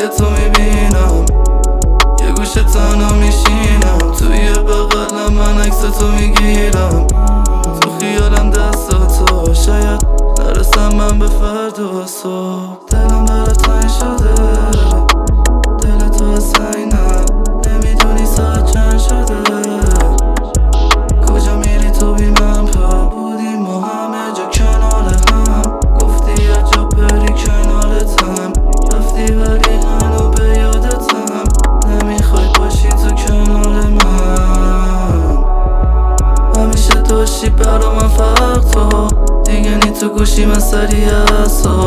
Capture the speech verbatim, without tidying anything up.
صدای تو میبینم، یه گوشه تنها میشینم، توی بغلم من عکس تو میگیرم، تو خیالم دستاتو شاید نرسم من به فردا صبح. دلم برات تنگ شده، دل تو از سنگ نه، نمیدونی ساعت چند شده، کجا میری تو بی من پا بودیم ما همه جا کنار هم، گفتی یه جا بری کنارتم، رفتی ولی هنو به یادتم، نمیخوای باشی تو کنار من، همیشه داشتی برا من فرق تو، دیگه نی تو گوشی من سری اصاب،